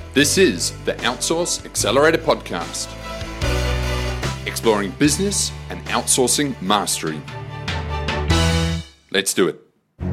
This is the Outsource Accelerator Podcast, exploring business and outsourcing mastery. Let's do it.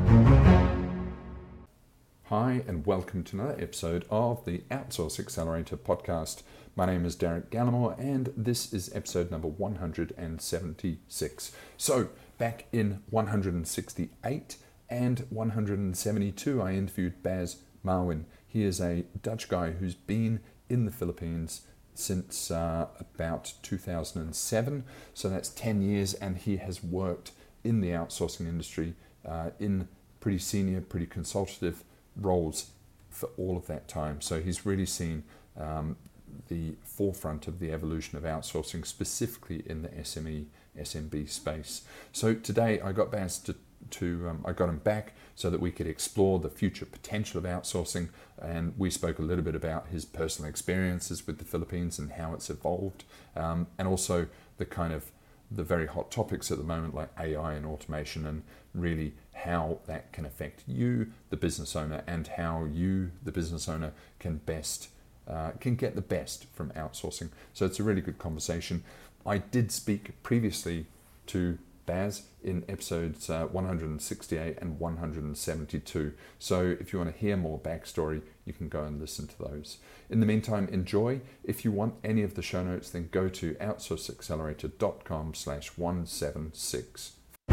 Hi, and welcome to another episode of the Outsource Accelerator Podcast. My name is Derek Gallimore, and this is episode number 176. So, back in 168 and 172, I interviewed Bas Marwin. He is a Dutch guy who's been in the Philippines since about 2007. So that's 10 years, and he has worked in the outsourcing industry in pretty senior, pretty consultative roles for all of that time. So he's really seen the forefront of the evolution of outsourcing, specifically in the SMB space. So today I got Bas I got him back so that we could explore the future potential of outsourcing, and we spoke a little bit about his personal experiences with the Philippines and how it's evolved, and also the very hot topics at the moment like AI and automation, and really how that can affect you, the business owner, and how you, the business owner, can get the best from outsourcing. So it's a really good conversation. I did speak previously to Bas in episodes 168 and 172. So if you want to hear more backstory, you can go and listen to those. In the meantime, enjoy. If you want any of the show notes, then go to outsourceaccelerator.com/176.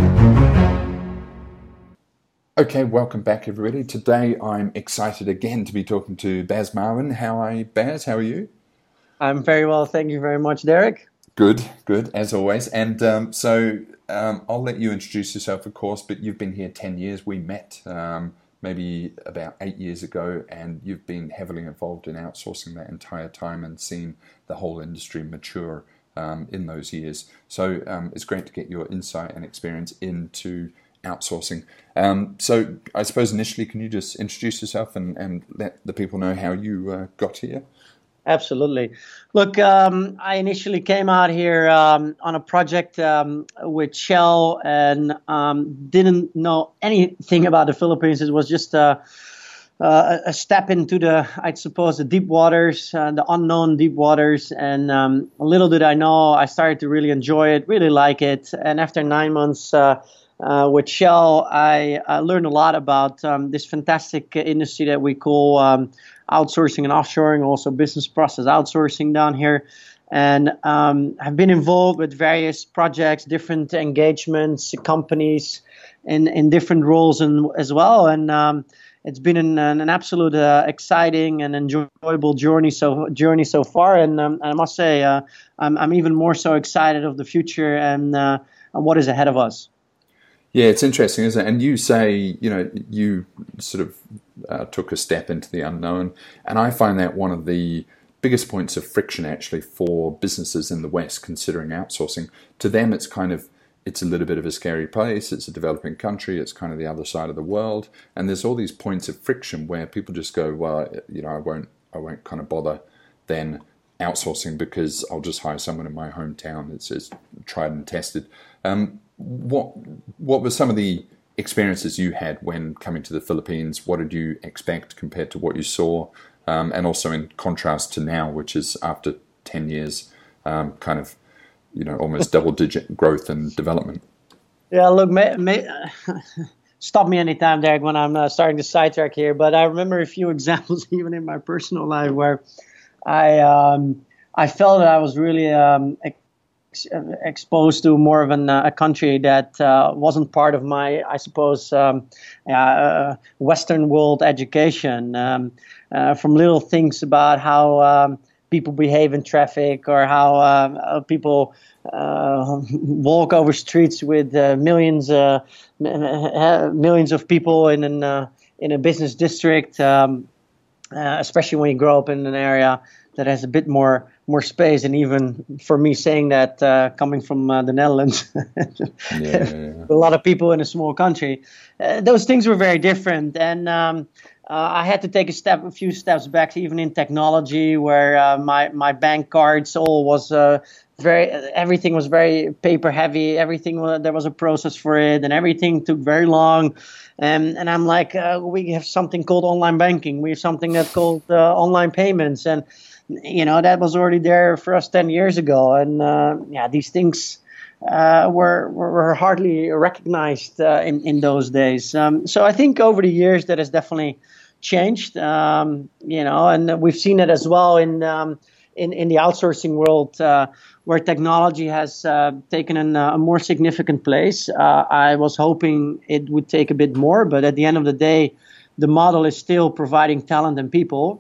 Okay, welcome back everybody. Today I'm excited again to be talking to Bas Marwin. Bas, how are you? I'm very well, thank you very much, Derek. Good, as always. And I'll let you introduce yourself, of course, but you've been here 10 years. We met maybe about 8 years ago, and you've been heavily involved in outsourcing that entire time and seen the whole industry mature in those years. So it's great to get your insight and experience into outsourcing. So I suppose initially, can you just introduce yourself and let the people know how you got here? Absolutely. Look, I initially came out here on a project with Shell and didn't know anything about the Philippines. It was just a step into the deep waters, the unknown deep waters. And little did I know, I started to really enjoy it, really like it. And after 9 months with Shell, I learned a lot about this fantastic industry that we call outsourcing and offshoring, also business process outsourcing down here. And I've been involved with various projects, different engagements, companies in different roles as well. And it's been an absolute exciting and enjoyable journey so far. And I must say, I'm even more so excited of the future and what is ahead of us. Yeah, it's interesting, isn't it? And you say, you sort of took a step into the unknown. And I find that one of the biggest points of friction actually for businesses in the West considering outsourcing. To them, it's a little bit of a scary place. It's a developing country. It's kind of the other side of the world. And there's all these points of friction where people just go, well, I won't kind of bother then outsourcing because I'll just hire someone in my hometown. It's tried and tested. What were some of the experiences you had when coming to the Philippines? What did you expect compared to what you saw? And also in contrast to now, which is after 10 years, almost double-digit growth and development. Yeah, look, stop me anytime, Derek, when I'm starting to sidetrack here. But I remember a few examples even in my personal life where I felt that I was really exposed to more of a country that wasn't part of my, I suppose, Western world education. From little things about how people behave in traffic, or how people walk over streets with millions of people in a business district, especially when you grow up in an area that has a bit more space. And even for me saying that, coming from the Netherlands, a lot of people in a small country, those things were very different. And I had to take a few steps back, even in technology, where my bank cards all was everything was very paper heavy. There was a process for it, and everything took very long. And I'm like, we have something called online banking. We have something that's called online payments, and that was already there for us 10 years ago. And these things were hardly recognized in those days. So I think over the years that has definitely changed. And we've seen it as well in the outsourcing world, where technology has taken a more significant place. I was hoping it would take a bit more, but at the end of the day, the model is still providing talent and people.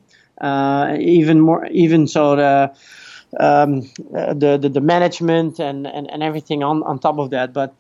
Even so, the management and everything on top of that. But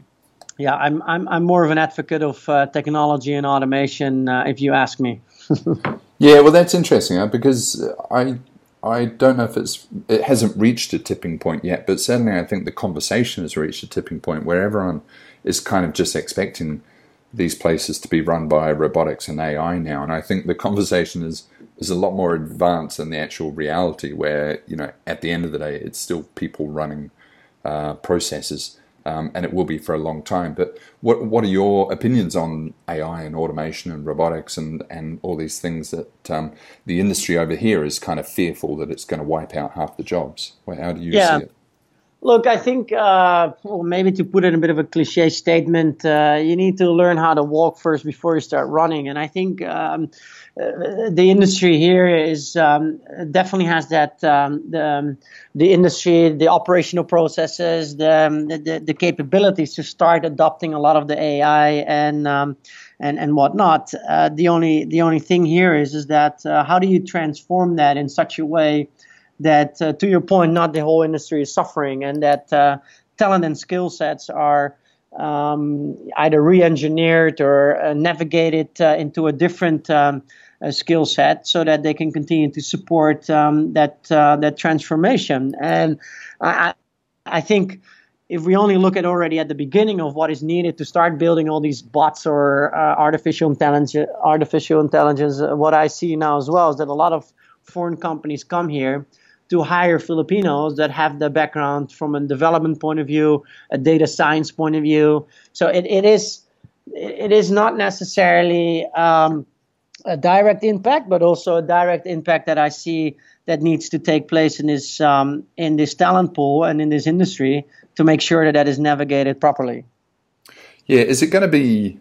I'm more of an advocate of technology and automation, if you ask me. Yeah, well, that's interesting because I don't know if it hasn't reached a tipping point yet, but certainly I think the conversation has reached a tipping point where everyone is kind of just expecting these places to be run by robotics and AI now. And I think the conversation is a lot more advanced than the actual reality where, at the end of the day, it's still people running processes, and it will be for a long time. But what are your opinions on AI and automation and robotics and all these things that the industry over here is kind of fearful that it's going to wipe out half the jobs? How do you see it? Look, I think, maybe to put it in a bit of a cliche statement, you need to learn how to walk first before you start running. And I think the industry here is definitely has that the industry, the operational processes, the capabilities to start adopting a lot of the AI and whatnot. The only thing here is that how do you transform that in such a way that, to your point, not the whole industry is suffering, and that talent and skill sets are either re-engineered or navigated into a different skill set, so that they can continue to support that transformation. And I think if we only look at the beginning of what is needed to start building all these bots or artificial intelligence, what I see now as well is that a lot of foreign companies come here to hire Filipinos that have the background from a development point of view, a data science point of view. So it is not necessarily a direct impact, but also a direct impact that I see that needs to take place in this talent pool and in this industry to make sure that is navigated properly. Yeah, is it going to be,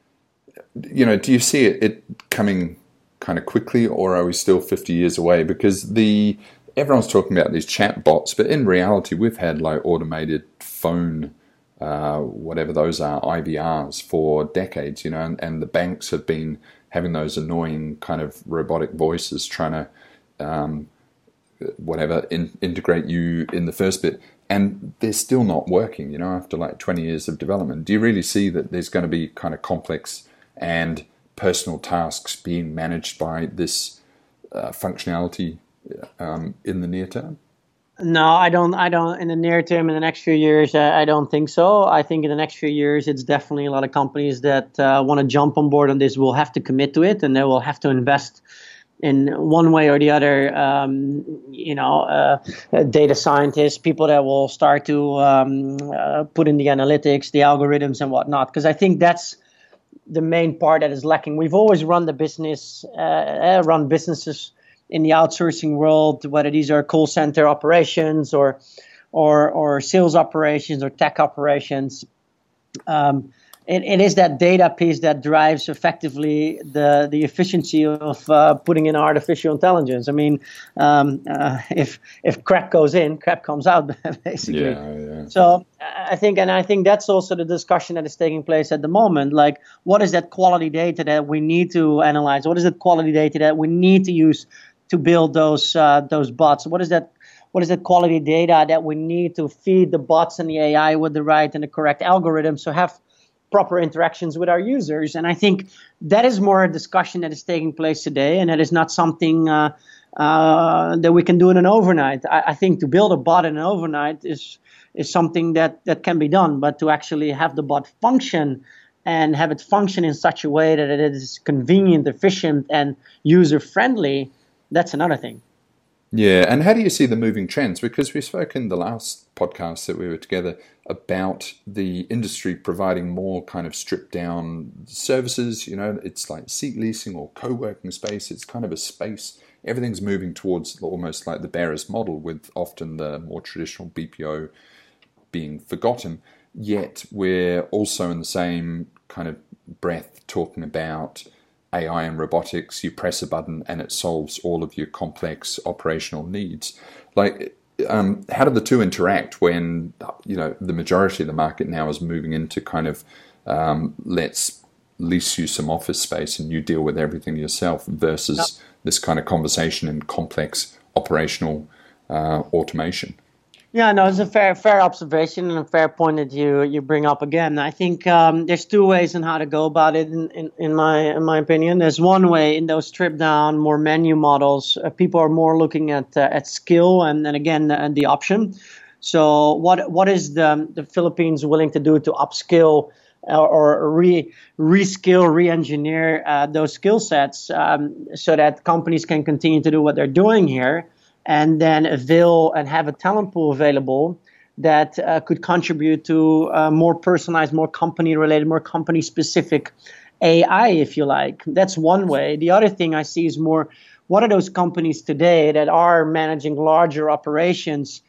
do you see it coming kind of quickly, or are we still 50 years away? Because everyone's talking about these chat bots, but in reality, we've had like automated phone, whatever those are, IVRs for decades, and the banks have been having those annoying kind of robotic voices trying to, integrate you in the first bit. And they're still not working, after like 20 years of development. Do you really see that there's going to be kind of complex and personal tasks being managed by this functionality in the near term? No, I don't. In the near term, in the next few years, I don't think so. I think in the next few years, it's definitely a lot of companies that want to jump on board on this will have to commit to it, and they will have to invest in one way or the other. Data scientists, people that will start to put in the analytics, the algorithms, and whatnot. Because I think that's the main part that is lacking. We've always run businesses in the outsourcing world, whether these are call center operations or sales operations or tech operations. It is that data piece that drives effectively the efficiency of putting in artificial intelligence. I mean, if crap goes in, crap comes out, basically. Yeah. So I think that's also the discussion that is taking place at the moment. Like, what is that quality data that we need to analyze? What is that quality data that we need to use to build those bots? What is that quality data that we need to feed the bots and the AI with the right and the correct algorithms to have proper interactions with our users? And I think that is more a discussion that is taking place today, and that is not something that we can do in an overnight. I think to build a bot in an overnight is something that can be done, but to actually have the bot function and have it function in such a way that it is convenient, efficient, and user-friendly, that's another thing. Yeah, and how do you see the moving trends? Because we spoke in the last podcast that we were together about the industry providing more kind of stripped down services. You know, it's like seat leasing or co-working space. It's kind of a space. Everything's moving towards almost like the Barris model, with often the more traditional BPO being forgotten. Yet we're also in the same kind of breath talking about AI and robotics. You press a button and it solves all of your complex operational needs. Like, how do the two interact when, you know, the majority of the market now is moving into kind of let's lease you some office space and you deal with everything yourself, versus this kind of conversation in complex operational automation? Yeah, no, it's a fair observation and a fair point that you bring up again. I think there's two ways on how to go about it. In my opinion, there's one way in those stripped down, more menu models. People are more looking at skill and again the option. So what is the Philippines willing to do to upskill or reskill, re-engineer those skill sets so that companies can continue to do what they're doing here, and then avail and have a talent pool available that could contribute to more personalized, more company-related, more company-specific AI, if you like. That's one way. The other thing I see is more, what are those companies today that are managing larger operations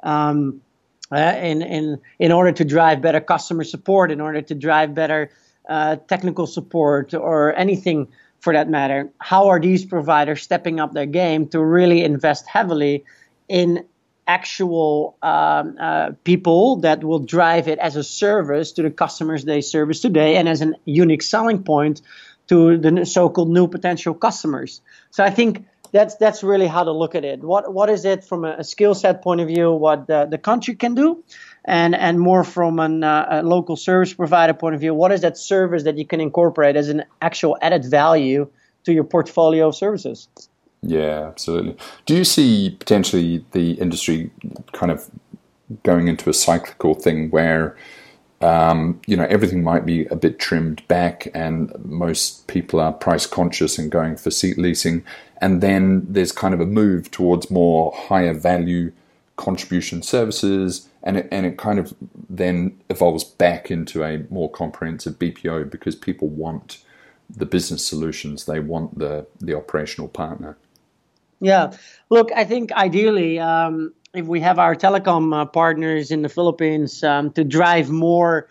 in order to drive better customer support, in order to drive better technical support, or anything for that matter? How are these providers stepping up their game to really invest heavily in actual people that will drive it as a service to the customers they service today, and as a unique selling point to the so-called new potential customers? So I think that's really how to look at it. What is it from a skill set point of view, what the country can do, and more from a local service provider point of view, what is that service that you can incorporate as an actual added value to your portfolio of services? Yeah, absolutely. Do you see potentially the industry kind of going into a cyclical thing where you know, everything might be a bit trimmed back and most people are price conscious and going for seat leasing, and then there's kind of a move towards more higher value contribution services, and it kind of then evolves back into a more comprehensive BPO because people want the business solutions, they want the operational partner? Yeah, look, I think ideally, if we have our telecom partners in the Philippines to drive more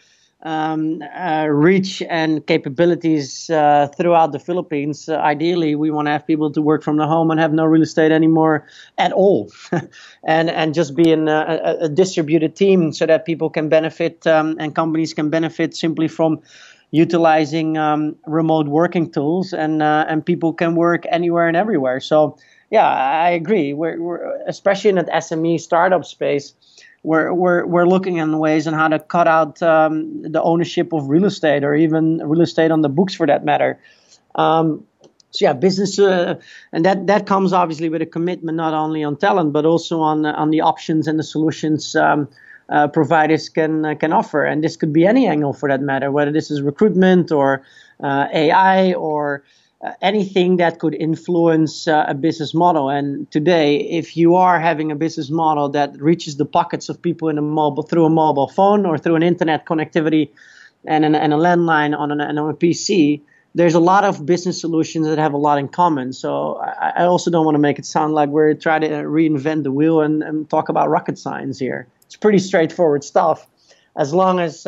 reach and capabilities throughout the Philippines, ideally we want to have people to work from the home and have no real estate anymore at all, and just be in a distributed team so that people can benefit and companies can benefit simply from utilizing remote working tools, and people can work anywhere and everywhere. So yeah, I agree. We're especially in that SME startup space, we're looking in ways on how to cut out the ownership of real estate, or even real estate on the books for that matter. So yeah, business, and that comes obviously with a commitment not only on talent but also on the options and the solutions providers can offer. And this could be any angle for that matter, whether this is recruitment or AI or anything that could influence a business model. And today, if you are having a business model that reaches the pockets of people in through a mobile phone or through an internet connectivity and a landline on a PC, there's a lot of business solutions that have a lot in common. So I also don't want to make it sound like we're trying to reinvent the wheel and talk about rocket science here. It's pretty straightforward stuff, as long as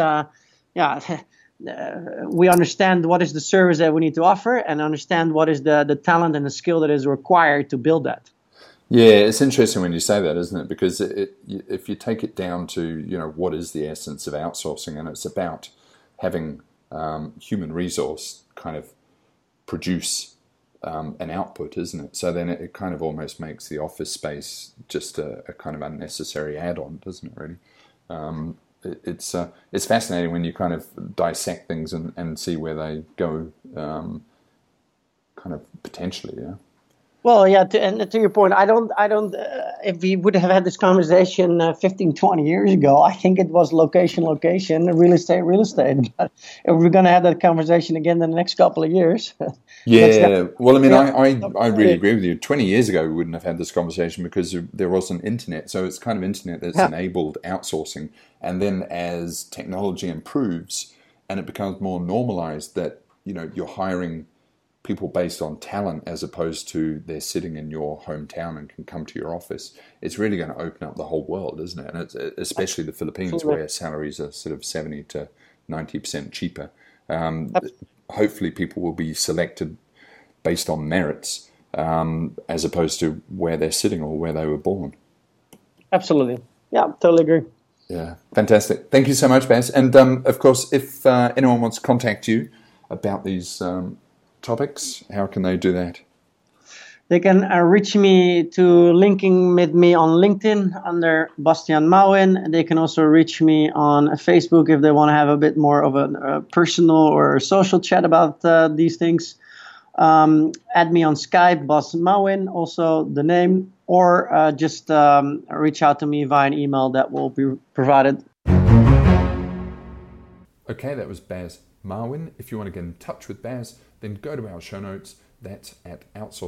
we understand what is the service that we need to offer, and understand what is the talent and the skill that is required to build that. Yeah, it's interesting when you say that, isn't it? Because if you take it down to, you know, what is the essence of outsourcing, and it's about having human resource kind of produce an output, isn't it? So then it kind of almost makes the office space just a kind of unnecessary add-on, doesn't it, really? It's fascinating when you kind of dissect things and see where they go, kind of potentially, yeah. Well, yeah, and to your point, I don't. if we would have had this conversation 15, 20 years ago, I think it was location, real estate. But if we're going to have that conversation again in the next couple of years. Yeah, well, I mean, I really agree with you. 20 years ago, we wouldn't have had this conversation because there wasn't internet. So it's kind of internet that's enabled outsourcing. And then as technology improves and it becomes more normalized that, you're hiring people based on talent as opposed to they're sitting in your hometown and can come to your office, it's really going to open up the whole world, isn't it? And it's, especially the Philippines, where salaries are sort of 70 to 90% cheaper. Hopefully people will be selected based on merits as opposed to where they're sitting or where they were born. Absolutely. Yeah, totally agree. Yeah, fantastic. Thank you so much, Bas. And of course, if anyone wants to contact you about these topics, how can they do that? They can reach me to linking with me on LinkedIn under Bastiaan Mouwen. They can also reach me on Facebook if they want to have a bit more of a personal or social chat about these things. Add me on Skype, Bas Mouwen, also the name, or just reach out to me via an email that will be provided. Okay, that was Bas Mouwen. If you want to get in touch with Bas, then go to our show notes. That's at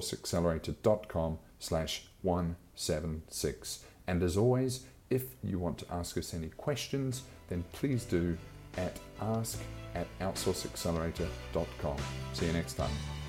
outsourceaccelerator.com/176. And as always, if you want to ask us any questions, then please do at ask@outsourceaccelerator.com. See you next time.